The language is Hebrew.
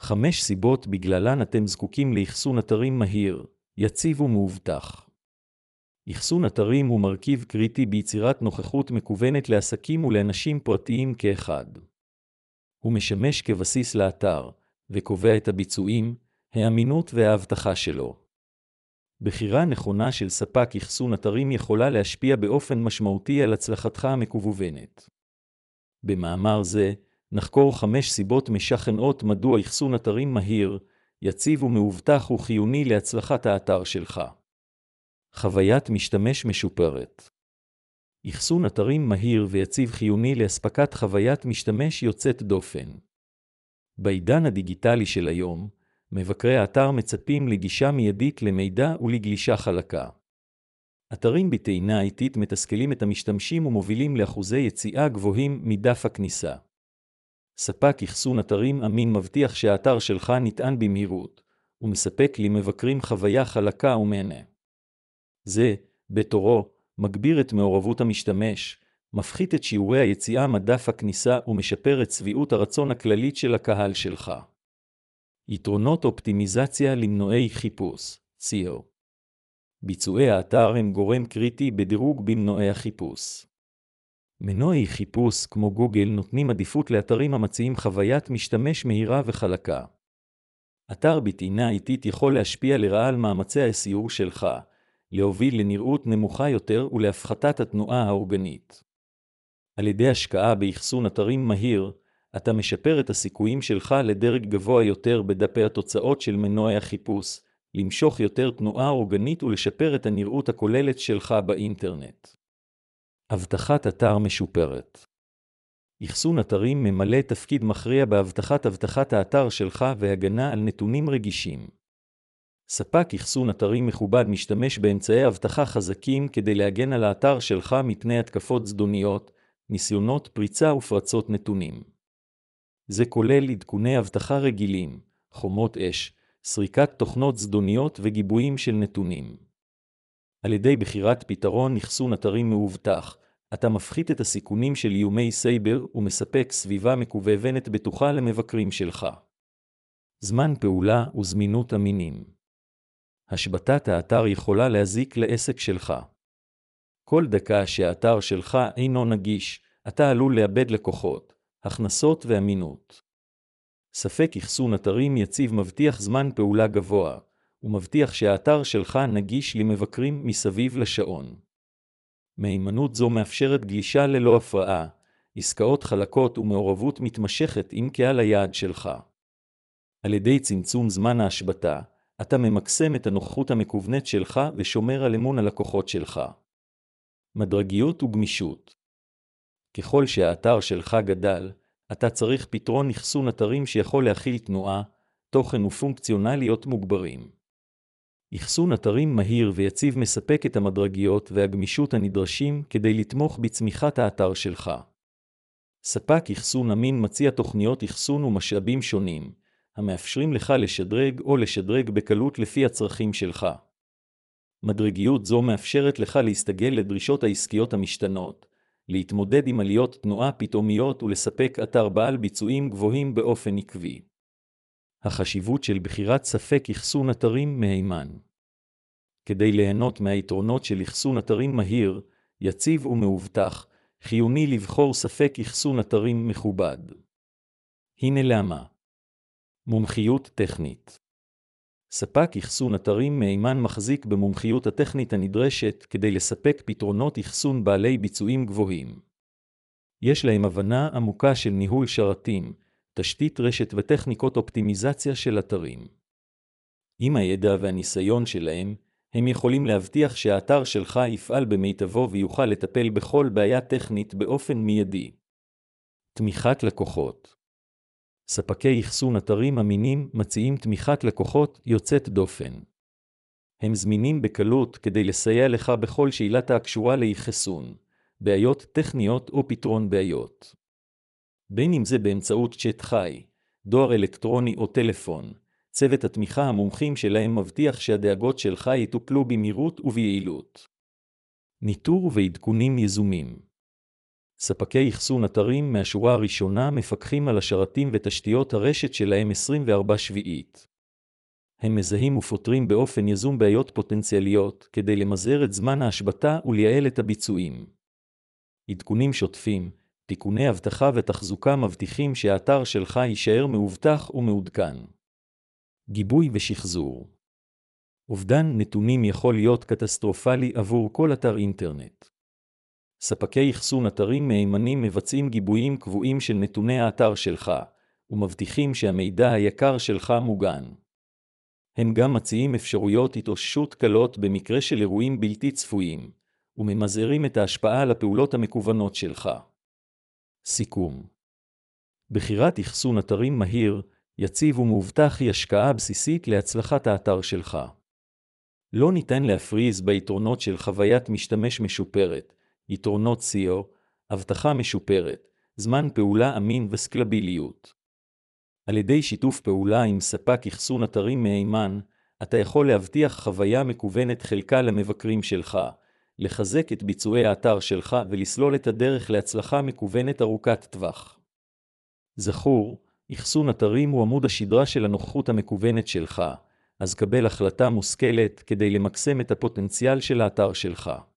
5 סיבות בגללן אתם זקוקים לאחסון אתרים מהיר, יציב ומאובטח. אחסון אתרים הוא מרכיב קריטי ביצירת נוכחות מקוונת לעסקים ולאנשים פרטיים כאחד. הוא משמש כבסיס לאתר, וקובע את הביצועים, האמינות וההבטחה שלו. בחירה נכונה של ספק אחסון אתרים יכולה להשפיע באופן משמעותי על הצלחתך המקוונת. במאמר זה, נחקור 5 סיבות משכנעות מדוע אחסון אתרים מהיר, יציב ומאובטח הוא חיוני להצלחת האתר שלך. חוויית משתמש משופרת. אחסון אתרים מהיר ויציב חיוני לאספקת חוויית משתמש יוצאת דופן. בעידן הדיגיטלי של היום, מבקרי האתר מצפים לגישה מיידית למידע ולגלישה חלקה. אתרים בטעינה איטית מתסכלים את המשתמשים ומובילים לאחוזי יציאה גבוהים מדף הכניסה. ספק אחסון אתרים אמין מבטיח שהאתר שלך נטען במהירות, ומספק למבקרים חוויה חלקה ומהנה. זה, בתורו, מגביר את מעורבות המשתמש, מפחית את שיעורי היציאה מדף הכניסה ומשפר את שביעות הרצון הכללית של הקהל שלך. יתרונות אופטימיזציה למנועי חיפוש, SEO. ביצועי האתר הם גורם קריטי בדירוג במנועי החיפוש. מנועי חיפוש כמו גוגל נותנים עדיפות לאתרים המציעים חוויית משתמש מהירה וחלקה. אתר בטעינה איטית יכול להשפיע לרעה על מאמצי ה-SEO שלך, להוביל לנראות נמוכה יותר ולהפחתת התנועה האורגנית. על ידי השקעה באחסון אתרים מהיר, אתה משפר את הסיכויים שלך לדרג גבוה יותר בדפי התוצאות של מנועי החיפוש, למשוך יותר תנועה אורגנית ולשפר את הנראות הכוללת שלך באינטרנט. אבטחת אתר משופרת. אחסון אתרים ממלא תפקיד מכריע באבטחת האתר שלך והגנה על נתונים רגישים. ספק אחסון אתרים מכובד משתמש באמצעי אבטחה חזקים כדי להגן על האתר שלך מפני התקפות זדוניות, ניסיונות פריצה ופרצות נתונים. זה כולל עדכוני אבטחה רגילים, חומות אש, סריקת תוכנות זדוניות וגיבויים של נתונים. על ידי בחירת פתרון אחסון אתרים מאובטח, אתה מפחית את הסיכונים של איומי סייבר ומספק סביבה מקוונת בטוחה למבקרים שלך. זמן פעולה וזמינות אמינים. השבתת האתר יכולה להזיק לעסק שלך. כל דקה שהאתר שלך אינו נגיש, אתה עלול לאבד לקוחות, הכנסות ואמינות. ספק אחסון אתרים יציב מבטיח זמן פעולה גבוה, ומבטיח שהאתר שלך נגיש למבקרים מסביב לשעון. מהימנות זו מאפשרת גלישה ללא הפרעה, עסקאות חלקות ומעורבות מתמשכת עם קהל היעד שלך. על ידי צמצום זמן ההשבתה, אתה ממקסם את הנוכחות המקוונת שלך ושומר על אמון הלקוחות שלך. מדרגיות וגמישות. ככל שהאתר שלך גדל, אתה צריך פתרון אחסון אתרים שיכול להכיל תנועה, תוכן ופונקציונליות מוגברים. אחסון אתרים מהיר ויציב מספק את המדרגיות והגמישות הנדרשים כדי לתמוך בצמיחת האתר שלך. ספק אחסון אמין מציע תוכניות אחסון ומשאבים שונים, המאפשרים לך לשדרג או לשדרג בקלות לפי הצרכים שלך. מדרגיות זו מאפשרת לך להסתגל לדרישות העסקיות המשתנות, להתמודד עם עליות תנועה פתאומיות ולספק אתר בעל ביצועים גבוהים באופן עקבי. החשיבות של בחירת ספק אחסון אתרים מהימן. כדי ליהנות מהיתרונות של אחסון אתרים מהיר, יציב ומאובטח, חיוני לבחור ספק אחסון אתרים מכובד. הנה למה. מומחיות טכנית. ספק אחסון אתרים מהימן מחזיק במומחיות הטכנית הנדרשת כדי לספק פתרונות אחסון בעלי ביצועים גבוהים. יש להם הבנה עמוקה של ניהול שרתים, תשתית רשת וטכניקות אופטימיזציה של אתרים. עם הידע והניסיון שלהם, הם יכולים להבטיח שהאתר שלך יפעל במיטבו ויוכל לטפל בכל בעיה טכנית באופן מיידי. תמיכת לקוחות. ספקי אחסון אתרים אמינים מציעים תמיכת לקוחות יוצאת דופן. הם זמינים בקלות כדי לסייע לך בכל שאלת הקשורה לאחסון, בעיות טכניות או פתרון בעיות. בין אם זה באמצעות צ'אט חי, דואר אלקטרוני או טלפון, צוות התמיכה המומחים שלהם מבטיח שהדאגות שלך יטופלו במהירות וביעילות. ניטור ועדכונים יזומים. ספקי אחסון אתרים מהשורה הראשונה מפקחים על השרתים ותשתיות הרשת שלהם 24/7. הם מזהים ופותרים באופן יזום בעיות פוטנציאליות כדי למזער את זמן ההשבתה ולייעל את הביצועים. עדכונים שוטפים, תיקוני אבטחה ותחזוקה מבטיחים שהאתר שלך יישאר מאובטח ומעודכן. גיבוי ושחזור. אובדן נתונים יכול להיות קטסטרופלי עבור כל אתר אינטרנט. ספקי אחסון אתרים מהימנים מבצעים גיבויים קבועים של נתוני האתר שלך, ומבטיחים שהמידע היקר שלך מוגן. הם גם מציעים אפשרויות התאוששות קלות במקרה של אירועים בלתי צפויים, וממזערים את ההשפעה על הפעולות המקוונות שלך. סיכום. בחירת אחסון אתרים מהיר, יציב ומאובטח היא השקעה בסיסית להצלחת האתר שלך. לא ניתן להפריז ביתרונות של חוויית משתמש משופרת, יתרונות SEO, אבטחה משופרת, זמן פעולה אמין וסקלביליות. על ידי שיתוף פעולה עם ספק אחסון אתרים מהימן, אתה יכול להבטיח חוויה מקוונת חלקה למבקרים שלך, לחזק את ביצועי האתר שלך ולסלול את הדרך להצלחה מקוונת ארוכת טווח. זכור, אחסון אתרים הוא עמוד השדרה של הנוכחות המקוונת שלך, אז קבל החלטה מושכלת כדי למקסם את הפוטנציאל של האתר שלך.